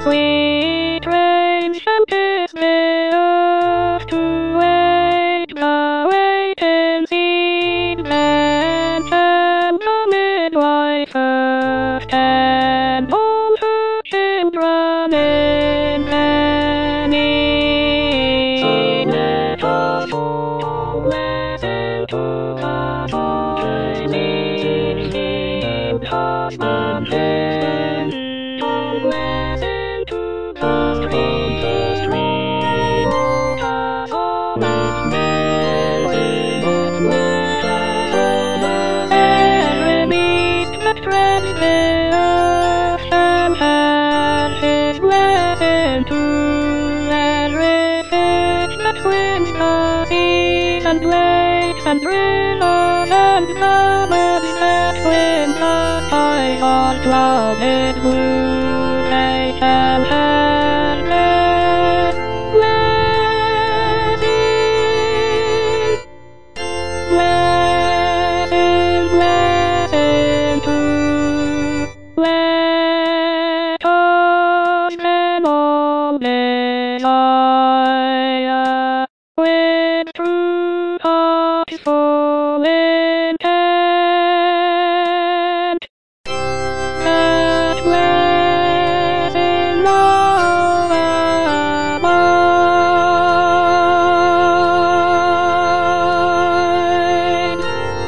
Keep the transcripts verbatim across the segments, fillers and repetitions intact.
Sweet rain shall me off to wait, the waiting seed plant and the midwife first, and all her children in many. So let us all listen to God's voice, sing husbandmen. All listen to the stream, the stream. Waters all its melting, waters all the every beast that treads the ocean has his blessing too. Every fish that swims the seas and lakes and rivers and the birds that swim the skies are clouded blue. They shall have their blessing, blessing, blessing too. Let us then all desire with true hearts full intent that blessing all abide.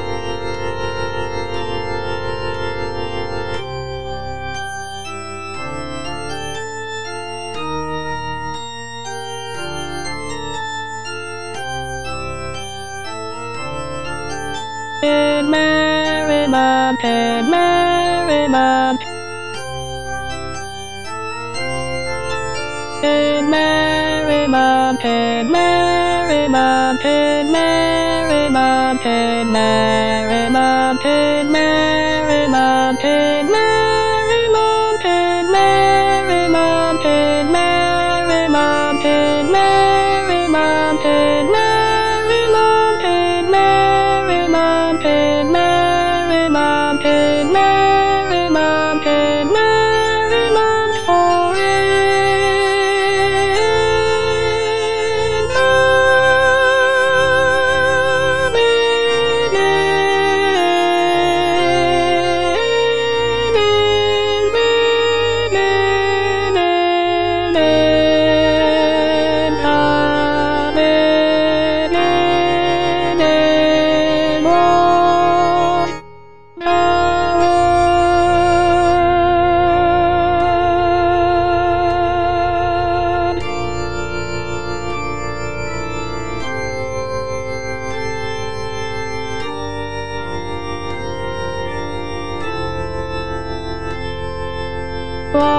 In merriment, in merriment, in merriment, in merriment, in merriment, in merriment, in merriment, in merriment, in merriment, in merriment, in merriment, in merriment, in merriment, in merriment, in merriment, in merriment, for in Bye.